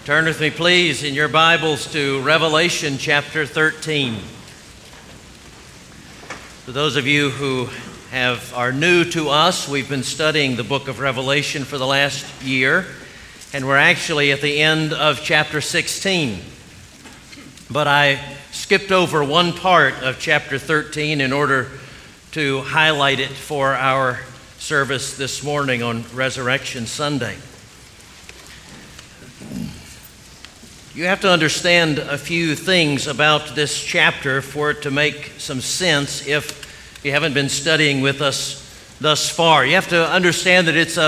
Turn with me, please, in your Bibles to Revelation chapter 13. For those of you who are new to us, we've been studying the book of Revelation for the last year, and we're actually at the end of chapter 16. But I skipped over one part of chapter 13 in order to highlight it for our service this morning on Resurrection Sunday. You have to understand a few things about this chapter for it to make some sense if you haven't been studying with us thus far. You have to understand that it's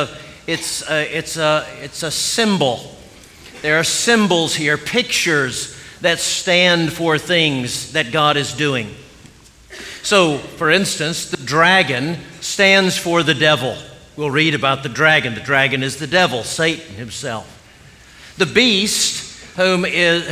a symbol. There are symbols here, pictures that stand for things that God is doing. So, for instance, the dragon stands for the devil. We'll read about the dragon. The dragon is the devil, Satan himself. The beast, whom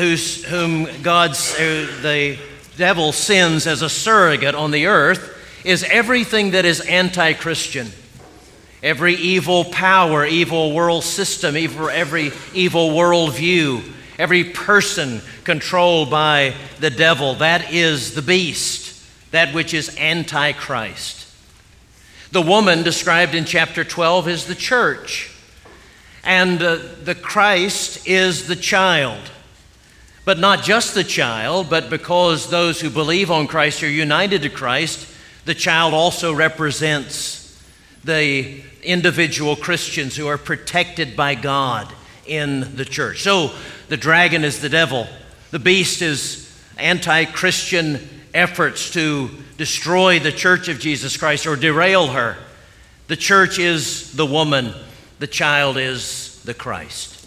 the devil sends as a surrogate on the earth, is everything that is anti-Christian. Every evil power, evil world system, every evil worldview, every person controlled by the devil, that is the beast, that which is anti-Christ. The woman described in chapter 12 is the church. And the Christ is the child. But not just the child, but because those who believe on Christ are united to Christ, the child also represents the individual Christians who are protected by God in the church. So the dragon is the devil. The beast is anti-Christian efforts to destroy the church of Jesus Christ or derail her. The church is the woman. The child is the Christ.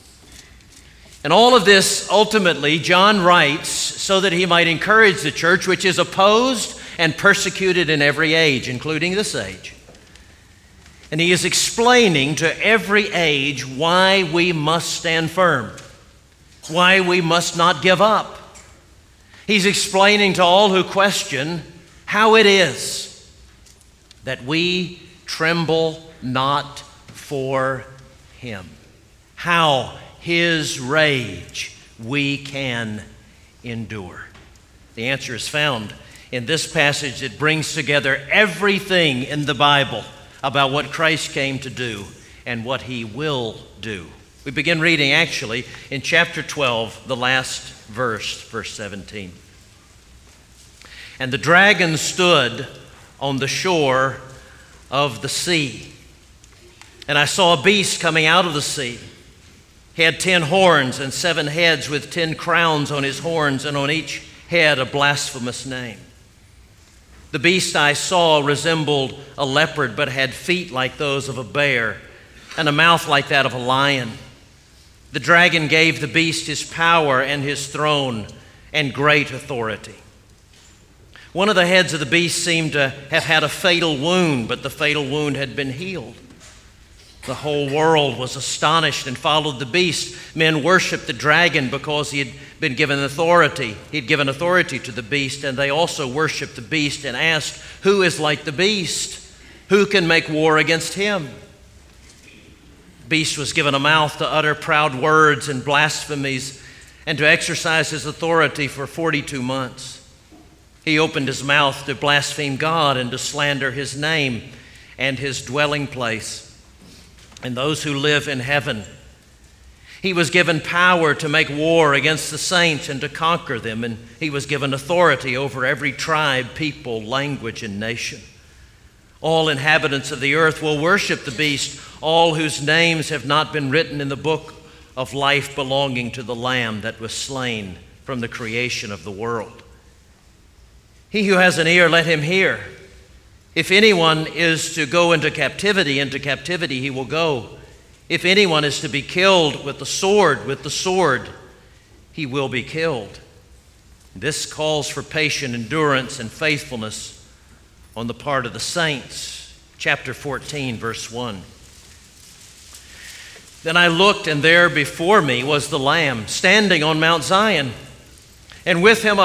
And all of this, ultimately, John writes so that he might encourage the church, which is opposed and persecuted in every age, including this age. And he is explaining to every age why we must stand firm, why we must not give up. He's explaining to all who question how it is that we tremble not for him, how his rage we can endure. The answer is found in this passage that brings together everything in the Bible about what Christ came to do and what he will do. We begin reading actually in chapter 12, the last verse, verse 17. And the dragon stood on the shore of the sea. And I saw a beast coming out of the sea. He had 10 horns and 7 heads with 10 crowns on his horns, and on each head a blasphemous name. The beast I saw resembled a leopard, but had feet like those of a bear, and a mouth like that of a lion. The dragon gave the beast his power and his throne and great authority. One of the heads of the beast seemed to have had a fatal wound, but the fatal wound had been healed. The whole world was astonished and followed the beast. Men worshiped the dragon because he had been given authority. He'd given authority to the beast, and they also worshiped the beast and asked, "Who is like the beast? Who can make war against him?" The beast was given a mouth to utter proud words and blasphemies and to exercise his authority for 42 months. He opened his mouth to blaspheme God and to slander his name and his dwelling place and those who live in heaven. He was given power to make war against the saints and to conquer them, and he was given authority over every tribe, people, language, and nation. All inhabitants of the earth will worship the beast, all whose names have not been written in the book of life belonging to the Lamb that was slain from the creation of the world. He who has an ear, let him hear. If anyone is to go into captivity he will go. If anyone is to be killed with the sword, he will be killed. This calls for patient endurance and faithfulness on the part of the saints. Chapter 14, verse 1. Then I looked, and there before me was the Lamb, standing on Mount Zion, and with him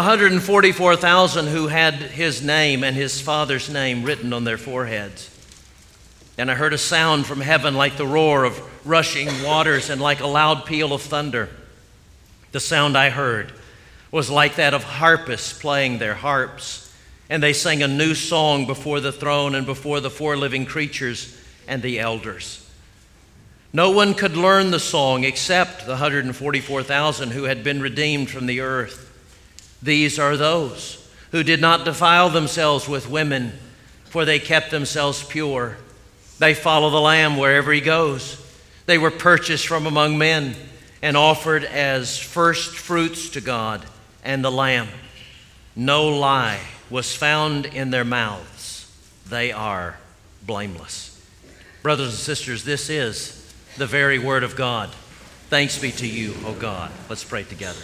144,000 who had his name and his Father's name written on their foreheads. And I heard a sound from heaven like the roar of rushing waters and like a loud peal of thunder. The sound I heard was like that of harpists playing their harps, and they sang a new song before the throne and before the four living creatures and the elders. No one could learn the song except the 144,000 who had been redeemed from the earth. These are those who did not defile themselves with women, for they kept themselves pure. They follow the Lamb wherever he goes. They were purchased from among men and offered as first fruits to God and the Lamb. No lie was found in their mouths. They are blameless. Brothers and sisters, this is the very word of God. Thanks be to you, O God. Let's pray together.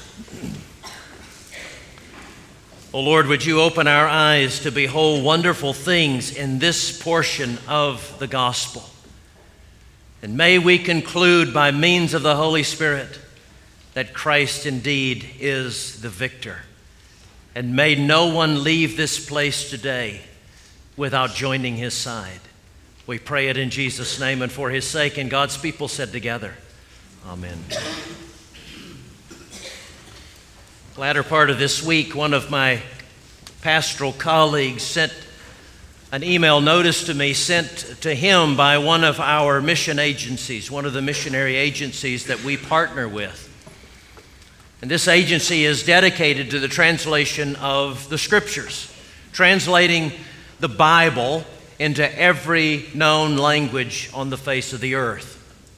O Lord, would you open our eyes to behold wonderful things in this portion of the gospel. And may we conclude by means of the Holy Spirit that Christ indeed is the victor. And may no one leave this place today without joining his side. We pray it in Jesus' name and for his sake, and God's people said together, Amen. Latter part of this week, one of my pastoral colleagues sent an email notice to me sent to him by one of our mission agencies, one of the missionary agencies that we partner with. And this agency is dedicated to the translation of the Scriptures, translating the Bible into every known language on the face of the earth.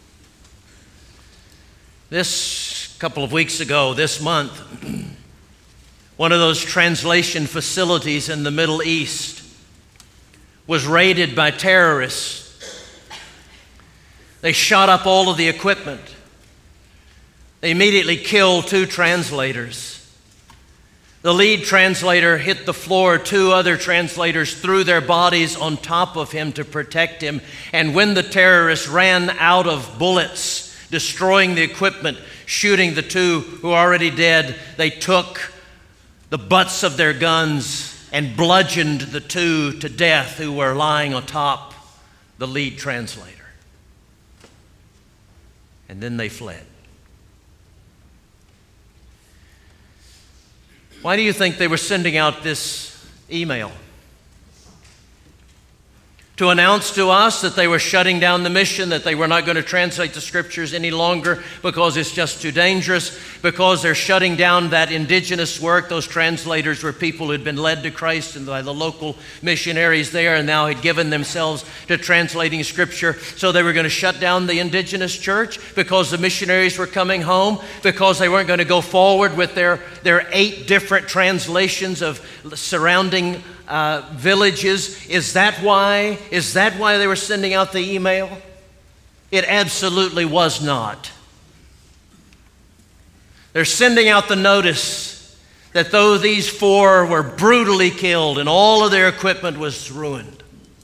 This couple of weeks ago, this month, one of those translation facilities in the Middle East was raided by terrorists. They shot up all of the equipment. They immediately killed 2 translators. The lead translator hit the floor. 2 other translators threw their bodies on top of him to protect him. And when the terrorists ran out of bullets, destroying the equipment, shooting the 2 who were already dead, they took the butts of their guns and bludgeoned the 2 to death who were lying atop the lead translator. And then they fled. Why do you think they were sending out this email? To announce to us that they were shutting down the mission, that they were not going to translate the Scriptures any longer because it's just too dangerous, because they're shutting down that indigenous work. Those translators were people who had been led to Christ and by the local missionaries there and now had given themselves to translating Scripture. So they were going to shut down the indigenous church because the missionaries were coming home, because they weren't going to go forward with their 8 different translations of surrounding villages. Is that why they were sending out the email? It absolutely was not. They're sending out the notice that though these 4 were brutally killed and all of their equipment was ruined,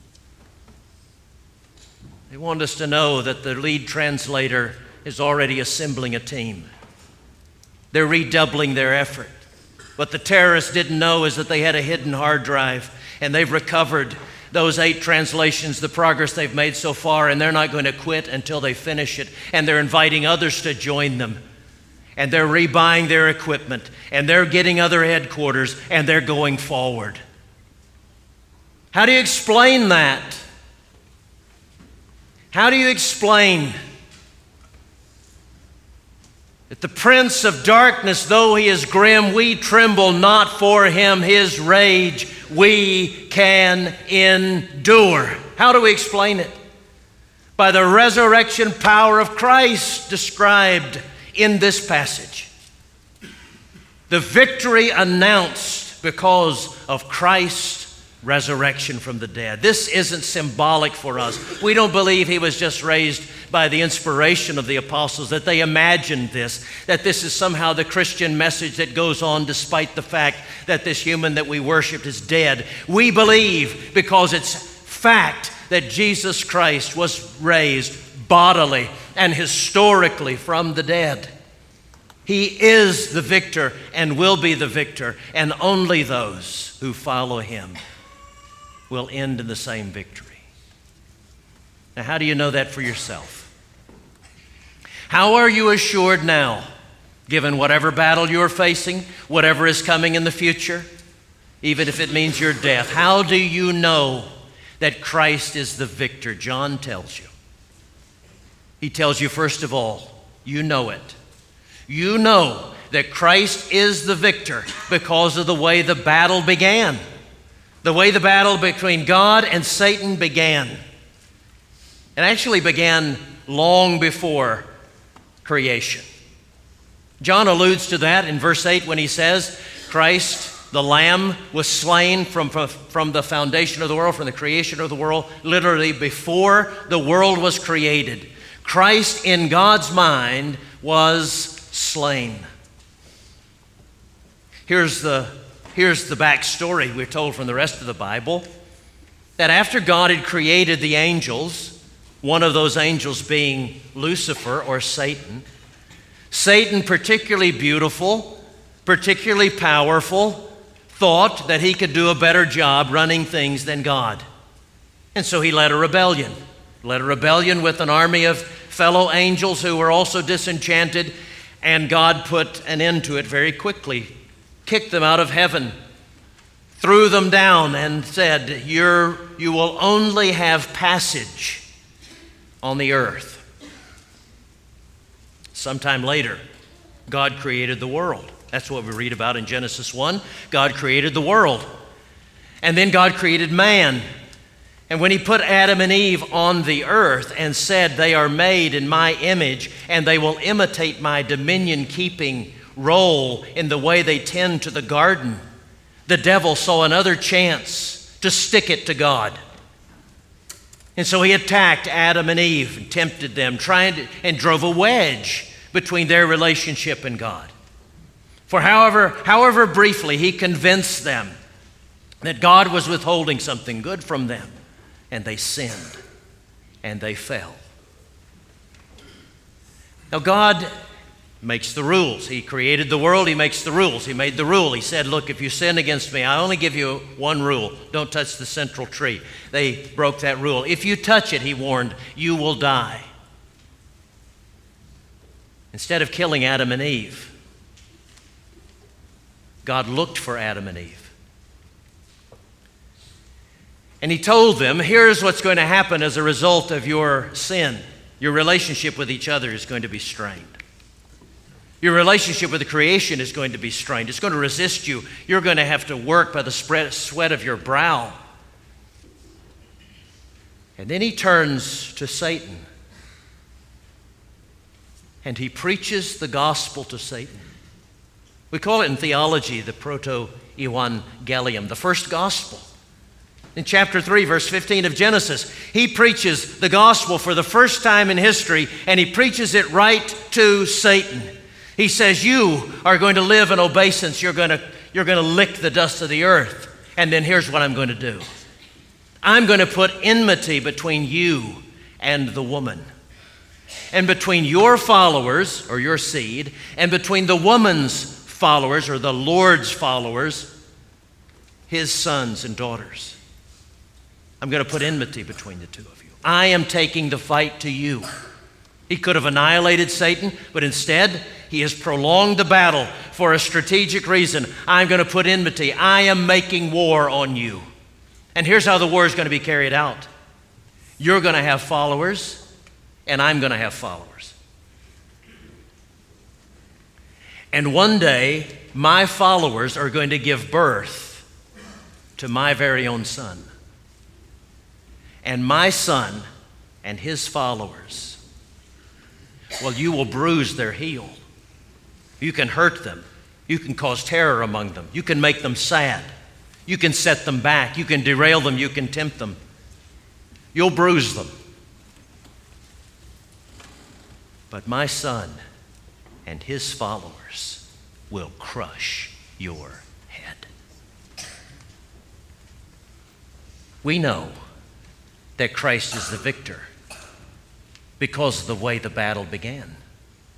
they want us to know that the lead translator is already assembling a team. They're redoubling their effort. What the terrorists didn't know is that they had a hidden hard drive, and they've recovered those 8 translations, the progress they've made so far, and they're not going to quit until they finish it. And they're inviting others to join them. And they're rebuying their equipment, and they're getting other headquarters, and they're going forward. How do you explain that? How do you explain that the prince of darkness, though he is grim, we tremble not for him, his rage we can endure? How do we explain it? By the resurrection power of Christ described in this passage. The victory announced because of Christ's resurrection from the dead. This isn't symbolic for us. We don't believe he was just raised by the inspiration of the apostles, that they imagined this, that this is somehow the Christian message that goes on despite the fact that this human that we worshiped is dead. We believe because it's fact that Jesus Christ was raised bodily and historically from the dead. He is the victor and will be the victor, and only those who follow him will end in the same victory. Now, how do you know that for yourself? How are you assured now, given whatever battle you're facing, whatever is coming in the future, even if it means your death? How do you know that Christ is the victor? John tells you. He tells you, first of all, you know it. You know that Christ is the victor because of the way the battle began. The way the battle between God and Satan began. It actually began long before creation. John alludes to that in verse 8 when he says, Christ, the Lamb, was slain from the foundation of the world, from the creation of the world, literally before the world was created. Christ, in God's mind, was slain. Here's the backstory we're told from the rest of the Bible, that after God had created the angels, one of those angels being Lucifer or Satan, Satan, particularly beautiful, particularly powerful, thought that he could do a better job running things than God. And so he led a rebellion. Led a rebellion with an army of fellow angels who were also disenchanted, and God put an end to it very quickly. Kicked them out of heaven, threw them down, and said, you will only have passage on the earth. Sometime later, God created the world. That's what we read about in Genesis 1. God created the world. And then God created man. And when he put Adam and Eve on the earth and said, they are made in my image and they will imitate my dominion-keeping role in the way they tend to the garden, the devil saw another chance to stick it to God. And so he attacked Adam and Eve and tempted them, and drove a wedge between their relationship and God. For however briefly, he convinced them that God was withholding something good from them, and they sinned, and they fell. Now God makes the rules. He created the world, he makes the rules. He made the rule. He said, look, if you sin against me, I only give you one rule. Don't touch the central tree. They broke that rule. If you touch it, he warned, you will die. Instead of killing Adam and Eve, God looked for Adam and Eve. And he told them, here's what's going to happen as a result of your sin. Your relationship with each other is going to be strained. Your relationship with the creation is going to be strained. It's going to resist you. You're going to have to work by the sweat of your brow. And then he turns to Satan and he preaches the gospel to Satan. We call it in theology the proto-evangelium, the first gospel. In chapter 3, verse 15 of Genesis, he preaches the gospel for the first time in history, and he preaches it right to Satan. He says, you are going to live in obeisance. You're going to lick the dust of the earth. And then here's what I'm going to do. I'm going to put enmity between you and the woman, and between your followers, or your seed, and between the woman's followers, or the Lord's followers, his sons and daughters. I'm going to put enmity between the two of you. I am taking the fight to you. He could have annihilated Satan, but instead, he has prolonged the battle for a strategic reason. I'm going to put enmity. I am making war on you. And here's how the war is going to be carried out. You're going to have followers, and I'm going to have followers. And one day, my followers are going to give birth to my very own son. And my son and his followers, well, you will bruise their heel. You can hurt them. You can cause terror among them. You can make them sad. You can set them back. You can derail them. You can tempt them. You'll bruise them. But my son and his followers will crush your head. We know that Christ is the victor because of the way the battle began.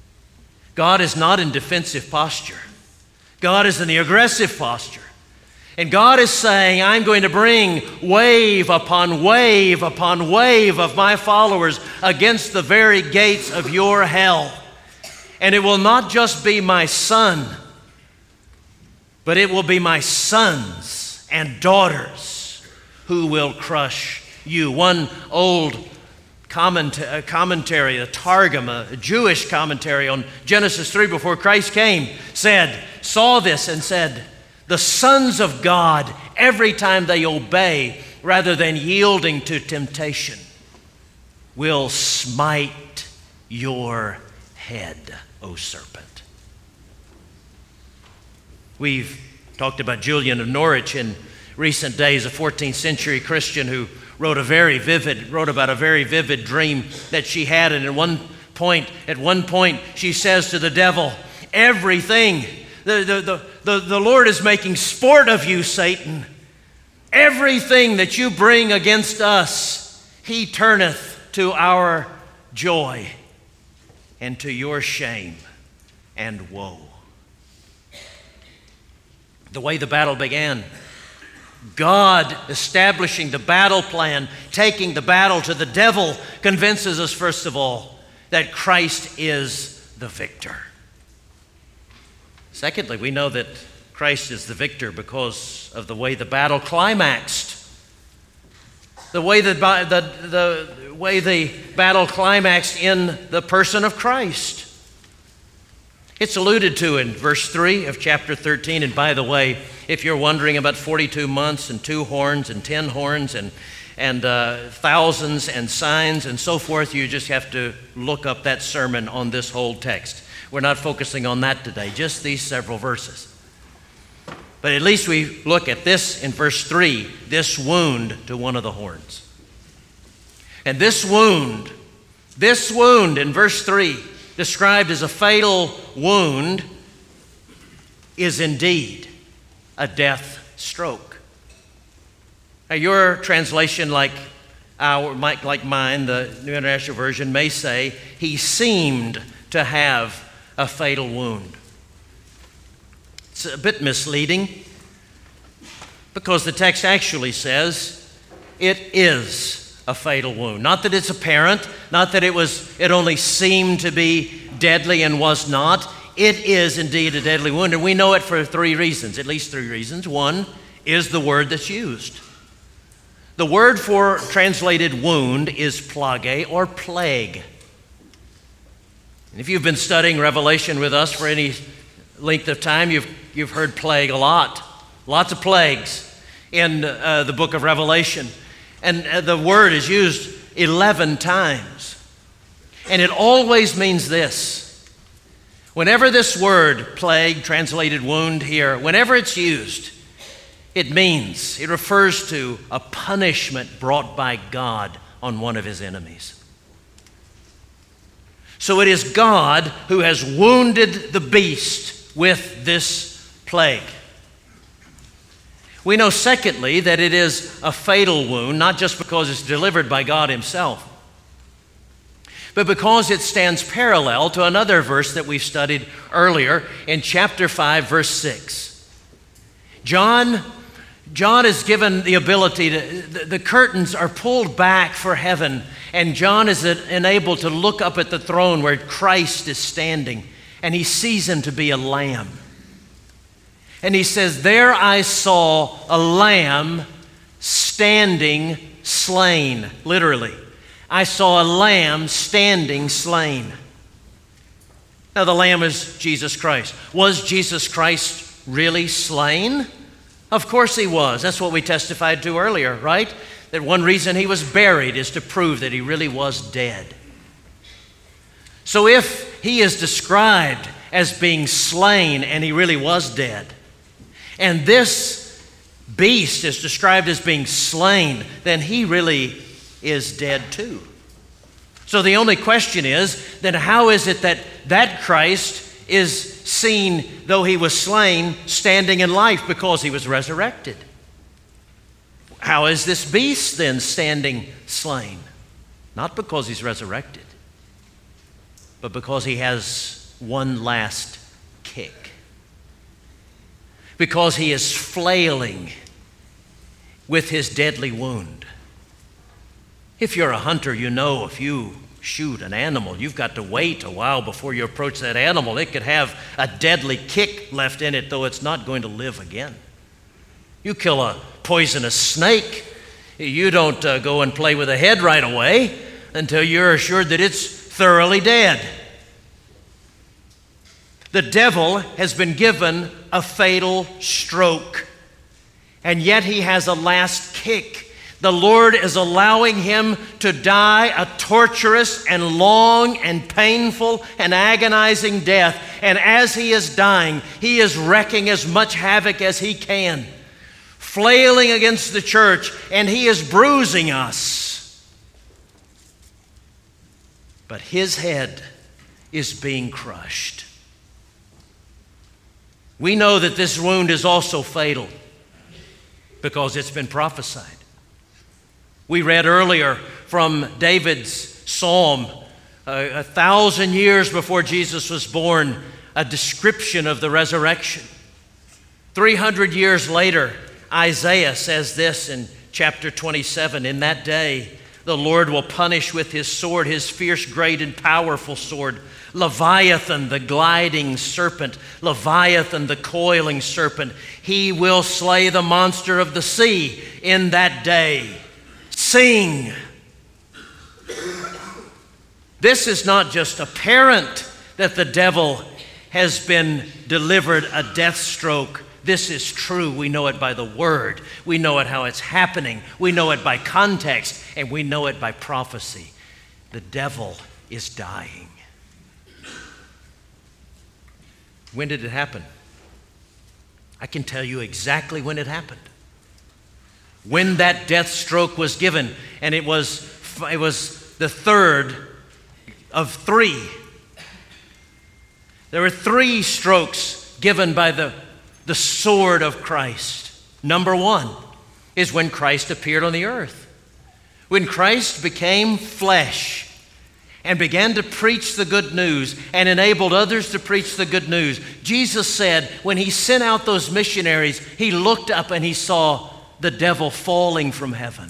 God is not in defensive posture. God is in the aggressive posture. And God is saying, I'm going to bring wave upon wave upon wave of my followers against the very gates of your hell. And it will not just be my son, but it will be my sons and daughters who will crush you. One old commentary, a Targum, a Jewish commentary on Genesis 3 before Christ came, saw this and said, the sons of God, every time they obey rather than yielding to temptation, will smite your head, O serpent. We've talked about Julian of Norwich in recent days, a 14th century Christian who wrote about a very vivid dream that she had. And at one point, she says to the devil, everything, the Lord is making sport of you, Satan. Everything that you bring against us, he turneth to our joy and to your shame and woe. The way the battle began, God establishing the battle plan, taking the battle to the devil, convinces us, first of all, that Christ is the victor. Secondly, we know that Christ is the victor because of the way the battle climaxed. The way the battle climaxed in the person of Christ. It's alluded to in verse 3 of chapter 13. And by the way, if you're wondering about 42 months and 2 horns and 10 horns and thousands and signs and so forth, you just have to look up that sermon on this whole text. We're not focusing on that today, just these several verses. But at least we look at this in verse 3, this wound to one of the horns. And this wound in verse 3, described as a fatal wound, is indeed a death stroke. Now, your translation, like mine, the New International Version, may say, he seemed to have a fatal wound. It's a bit misleading because the text actually says it is a fatal wound. Not that it's apparent, not that it only seemed to be deadly and was not. It is indeed a deadly wound, and we know it for 3 reasons, at least 3 reasons. One is the word that's used. The word for translated wound is plage or plague. And if you've been studying Revelation with us for any length of time, you've heard plague a lot. Lots of plagues in the book of Revelation. And the word is used 11 times. And it always means this. Whenever this word, plague, translated wound here, whenever it's used, it refers to a punishment brought by God on one of his enemies. So it is God who has wounded the beast with this plague. We know, secondly, that it is a fatal wound, not just because it's delivered by God himself, but because it stands parallel to another verse that we've studied earlier in chapter 5, verse 6. John is given the ability the curtains are pulled back for heaven, and John is enabled to look up at the throne where Christ is standing, and he sees him to be a lamb. And he says, there I saw a lamb standing slain, literally. I saw a lamb standing slain. Now the lamb is Jesus Christ. Was Jesus Christ really slain? Of course he was. That's what we testified to earlier, right? That one reason he was buried is to prove that he really was dead. So if he is described as being slain and he really was dead, and this beast is described as being slain, then he really is dead too. So the only question is, then how is it that Christ is seen, though he was slain, standing in life because he was resurrected? How is this beast then standing slain? Not because he's resurrected, but because he has one last kick. because he is flailing with his deadly wound. If you're a hunter, you know if you shoot an animal, you've got to wait a while before you approach that animal. It could have a deadly kick left in it, though it's not going to live again. You kill a poisonous snake, you don't go and play with the head right away until you're assured that it's thoroughly dead. The devil has been given a fatal stroke, and yet he has a last kick. The Lord is allowing him to die a torturous and long and painful and agonizing death. And as he is dying, he is wreaking as much havoc as he can, flailing against the church, and he is bruising us. But his head is being crushed. We know that this wound is also fatal because it's been prophesied. We read earlier from David's psalm, 1,000 years before Jesus was born, a description of the resurrection. 300 years later, Isaiah says this in chapter 27, "In that day, the Lord will punish with his sword, his fierce, great, and powerful sword, Leviathan, the gliding serpent, Leviathan, the coiling serpent. He will slay the monster of the sea in that day. Sing." This is not just apparent that the devil has been delivered a death stroke. This is true. We know it by the word. We know it how it's happening. We know it by context, and we know it by prophecy. The devil is dying. When did it happen? I can tell you exactly when it happened. When that death stroke was given, and it was the third of three. There were 3 strokes given by the sword of Christ. Number 1 is when Christ appeared on the earth. When Christ became flesh and began to preach the good news and enabled others to preach the good news. Jesus said when he sent out those missionaries, he looked up and he saw the devil falling from heaven.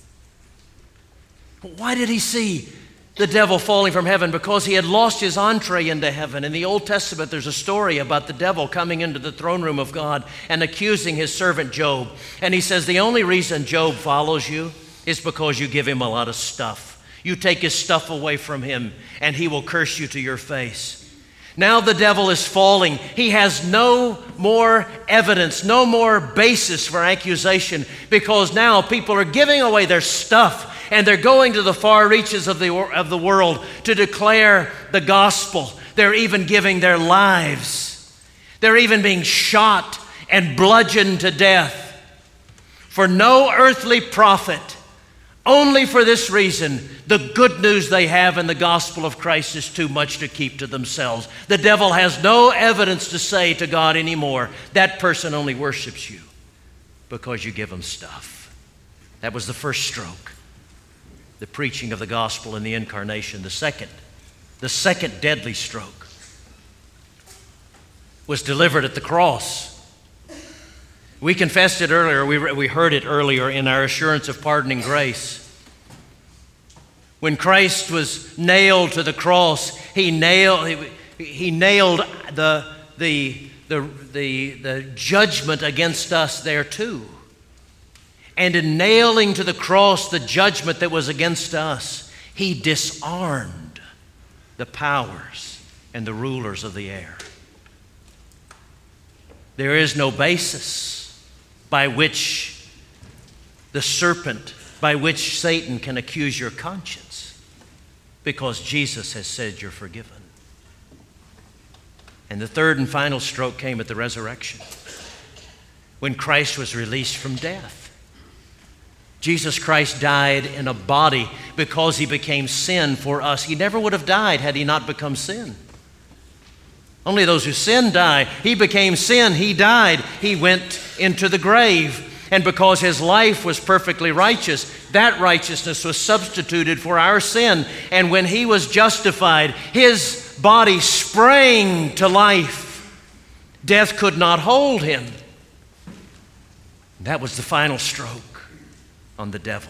Why did he see the devil falling from heaven? Because he had lost his entree into heaven. In the Old Testament, there's a story about the devil coming into the throne room of God and accusing his servant Job. And he says, the only reason Job follows you is because you give him a lot of stuff. You take his stuff away from him, and he will curse you to your face. Now the devil is falling. He has no more evidence, no more basis for accusation, because now people are giving away their stuff and they're going to the far reaches of the world to declare the gospel. They're even giving their lives. They're even being shot and bludgeoned to death for no earthly profit. Only for this reason, the good news they have in the gospel of Christ is too much to keep to themselves. The devil has no evidence to say to God anymore. That person only worships you because you give him stuff. That was the first stroke, the preaching of the gospel and the incarnation. The second deadly stroke was delivered at the cross. We confessed it earlier. We heard it earlier in our assurance of pardoning grace. When Christ was nailed to the cross, he nailed the judgment against us there too. And in nailing to the cross the judgment that was against us, he disarmed the powers and the rulers of the air. There is no basis by which the serpent, by which Satan can accuse your conscience, because Jesus has said you're forgiven. And the third and final stroke came at the resurrection, when Christ was released from death. Jesus Christ died in a body because he became sin for us. He never would have died had he not become sin. Only those who sin die. He became sin. He died. He went into the grave. And because his life was perfectly righteous, that righteousness was substituted for our sin. And when he was justified, his body sprang to life. Death could not hold him. That was the final stroke on the devil.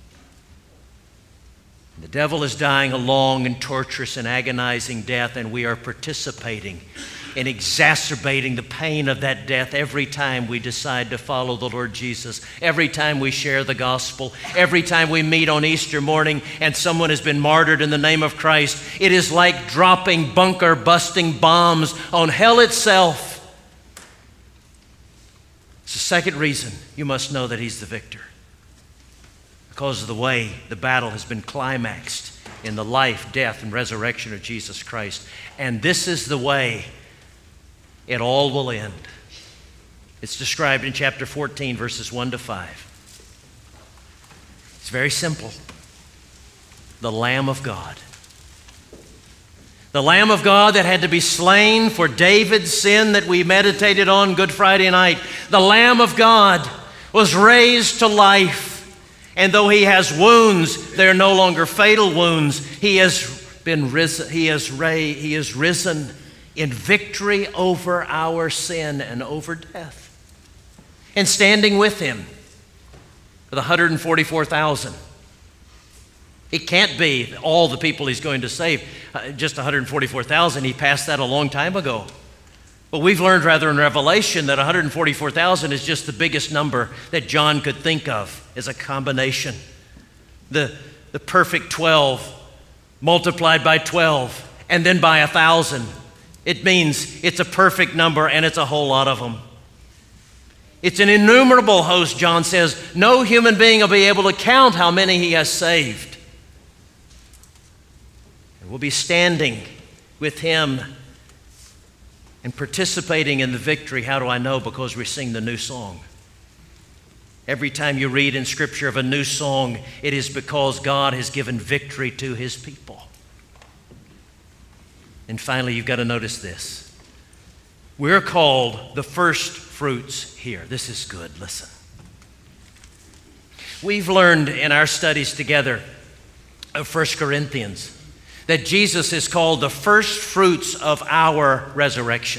The devil is dying a long and torturous and agonizing death, and we are participating in exacerbating the pain of that death every time we decide to follow the Lord Jesus, every time we share the gospel, every time we meet on Easter morning and someone has been martyred in the name of Christ. It is like dropping bunker-busting bombs on hell itself. It's the second reason you must know that He's the victor. Because of the way the battle has been climaxed in the life, death, and resurrection of Jesus Christ. And this is the way it all will end. It's described in chapter 14, verses 1 to 5. It's very simple. The Lamb of God. The Lamb of God that had to be slain for David's sin that we meditated on Good Friday night. The Lamb of God was raised to life. And though He has wounds, they're no longer fatal wounds. He has been risen. He is risen in victory over our sin and over death. And standing with Him for the 144,000. It can't be all the people He's going to save, just 144,000. He passed that a long time ago. But we've learned rather in Revelation that 144,000 is just the biggest number that John could think of as a combination. The perfect 12 multiplied by 12 and then by 1,000. It means it's a perfect number and it's a whole lot of them. It's an innumerable host, John says. No human being will be able to count how many He has saved. And we'll be standing with Him and participating in the victory. How do I know? Because we sing the new song. Every time you read in Scripture of a new song, it is because God has given victory to His people. And finally, you've got to notice this. We're called the first fruits here. This is good. Listen. We've learned in our studies together of 1 Corinthians that Jesus is called the first fruits of our resurrection.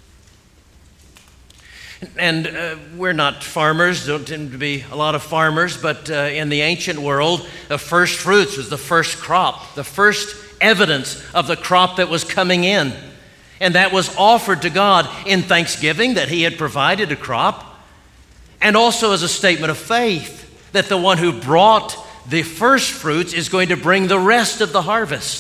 And we're not farmers, don't tend to be a lot of farmers, but in the ancient world, the first fruits was the first crop, the first evidence of the crop that was coming in. And that was offered to God in thanksgiving that He had provided a crop, and also as a statement of faith that the one who brought the first fruits is going to bring the rest of the harvest.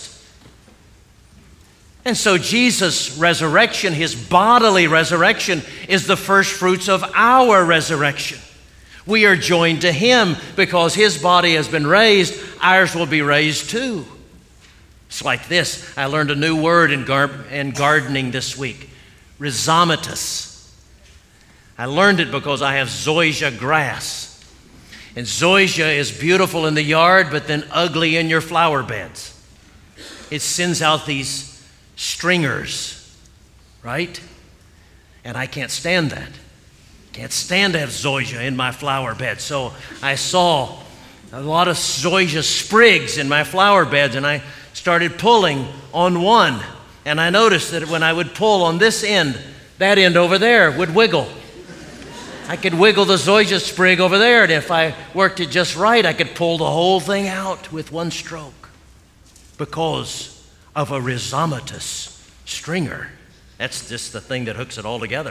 And so Jesus' resurrection, His bodily resurrection, is the first fruits of our resurrection. We are joined to Him because His body has been raised, ours will be raised too. It's like this. I learned a new word in gardening this week, rhizomatous. I learned it because I have zoysia grass. And zoysia is beautiful in the yard, but then ugly in your flower beds. It sends out these stringers, right? And I can't stand that. Can't stand to have zoysia in my flower bed. So I saw a lot of zoysia sprigs in my flower beds, and I started pulling on one. And I noticed that when I would pull on this end, that end over there would wiggle. I could wiggle the zoysia sprig over there, and if I worked it just right, I could pull the whole thing out with one stroke because of a rhizomatous stringer. That's just the thing that hooks it all together.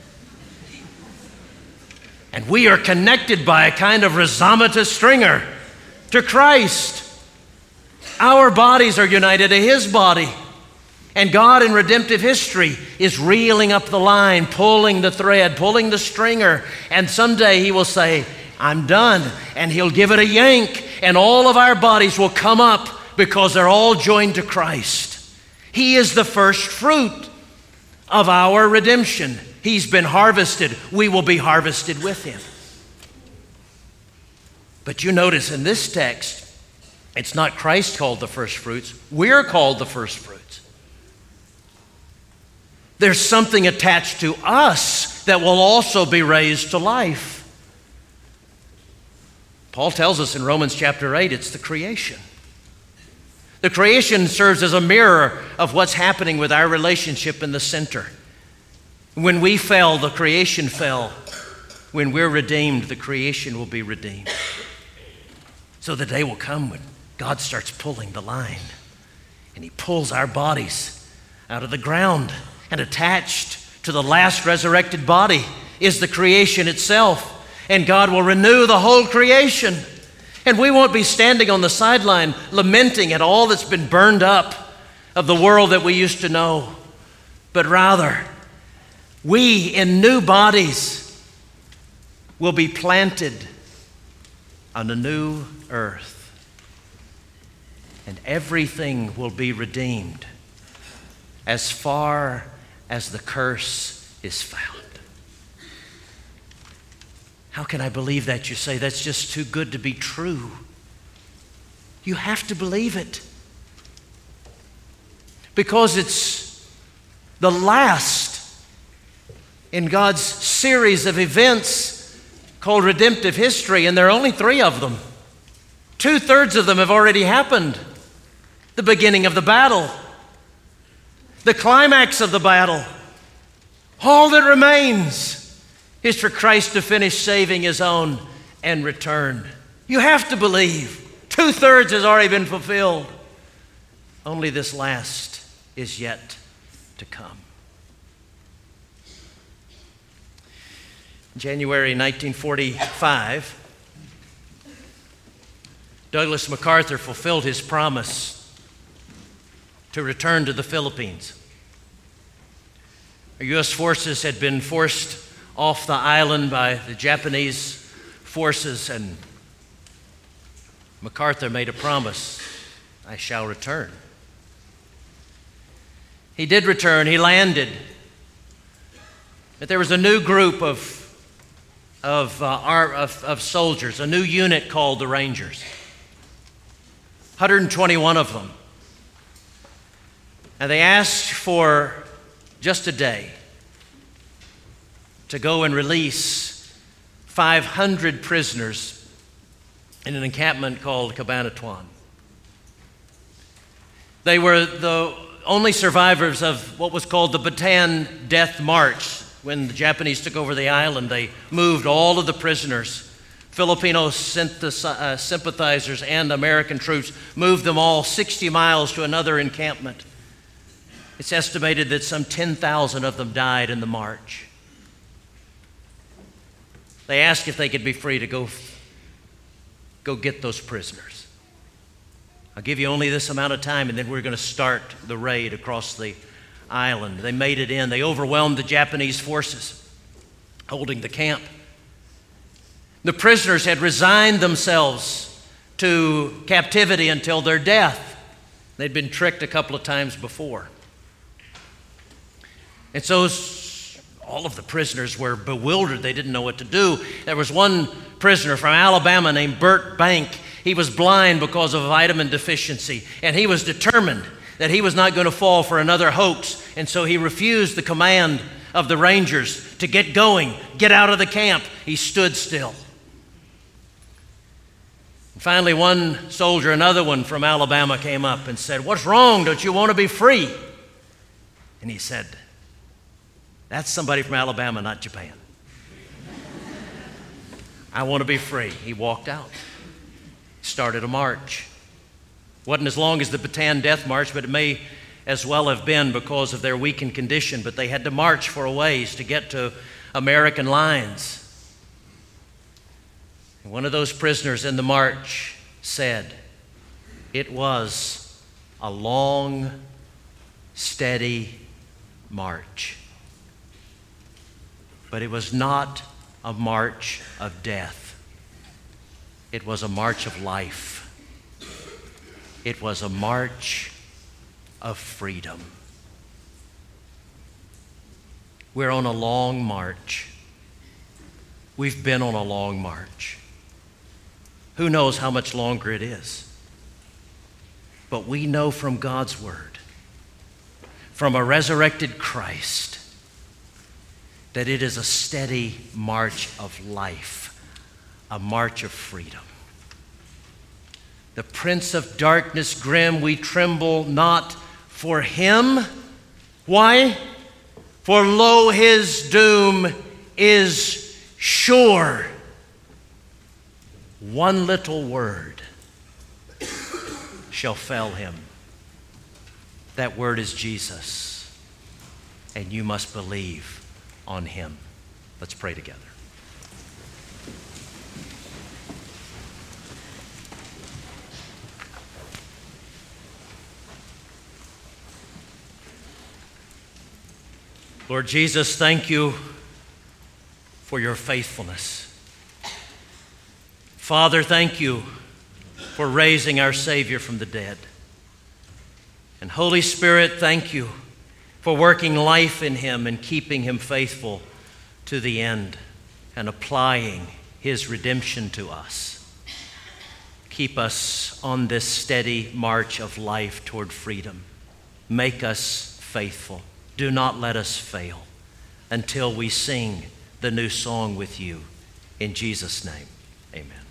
And we are connected by a kind of rhizomatous stringer to Christ. Our bodies are united to His body. And God in redemptive history is reeling up the line, pulling the thread, pulling the stringer. And someday He will say, I'm done. And He'll give it a yank, and all of our bodies will come up because they're all joined to Christ. He is the first fruit of our redemption. He's been harvested. We will be harvested with Him. But you notice in this text, it's not Christ called the first fruits. We're called the first fruits. There's something attached to us that will also be raised to life. Paul tells us in Romans chapter 8, it's the creation. The creation serves as a mirror of what's happening with our relationship in the center. When we fell, the creation fell. when we're redeemed, the creation will be redeemed. So the day will come when God starts pulling the line, and He pulls our bodies out of the ground, and attached to the last resurrected body is the creation itself, and God will renew the whole creation. And we won't be standing on the sideline lamenting at all that's been burned up of the world that we used to know, but rather we in new bodies will be planted on a new earth, and everything will be redeemed as far as the curse is found. How can I believe that? You say, that's just too good to be true. You have to believe it, because it's the last in God's series of events called redemptive history, and there are only 3 of them. 2/3 of them have already happened. The beginning of the battle, the climax of the battle. All that remains is for Christ to finish saving His own and return. You have to believe. 2/3 has already been fulfilled. Only this last is yet to come. In January 1945, Douglas MacArthur fulfilled his promise to return to the Philippines. The U.S. forces had been forced off the island by the Japanese forces, and MacArthur made a promise, I shall return. He did return, he landed, but there was a new group of soldiers, a new unit called the Rangers, 121 of them. And they asked for just a day to go and release 500 prisoners in an encampment called Cabanatuan. They were the only survivors of what was called the Bataan Death March. When the Japanese took over the island, they moved all of the prisoners. Filipino sympathizers and American troops moved them all 60 miles to another encampment. It's estimated that some 10,000 of them died in the march. They asked if they could be free to go get those prisoners. I'll give you only this amount of time, and then we're going to start the raid across the island. They made it in. They overwhelmed the Japanese forces holding the camp. The prisoners had resigned themselves to captivity until their death. They'd been tricked a couple of times before. And so all of the prisoners were bewildered. They didn't know what to do. There was one prisoner from Alabama named Bert Bank. He was blind because of a vitamin deficiency, and he was determined that he was not going to fall for another hoax, and so he refused the command of the Rangers to get going, get out of the camp. He stood still. And finally, one soldier, another one from Alabama, came up and said, "What's wrong? Don't you want to be free?" And he said, "That's somebody from Alabama, not Japan. I want to be free." He walked out, started a march. Wasn't as long as the Bataan Death March, but it may as well have been because of their weakened condition, but they had to march for a ways to get to American lines. And one of those prisoners in the march said, "It was a long, steady march. But it was not a march of death. It was a march of life. It was a march of freedom." We're on a long march. We've been on a long march. Who knows how much longer it is? But we know from God's Word, from a resurrected Christ, that it is a steady march of life, a march of freedom. The prince of darkness grim, we tremble not for him. Why? For lo, his doom is sure. One little word shall fell him. That word is Jesus, and you must believe on him. Let's pray together. Lord Jesus, thank you for your faithfulness. Father, thank you for raising our Savior from the dead. And Holy Spirit, thank you for working life in him and keeping him faithful to the end and applying his redemption to us. Keep us on this steady march of life toward freedom. Make us faithful. Do not let us fail until we sing the new song with you. In Jesus' name, amen.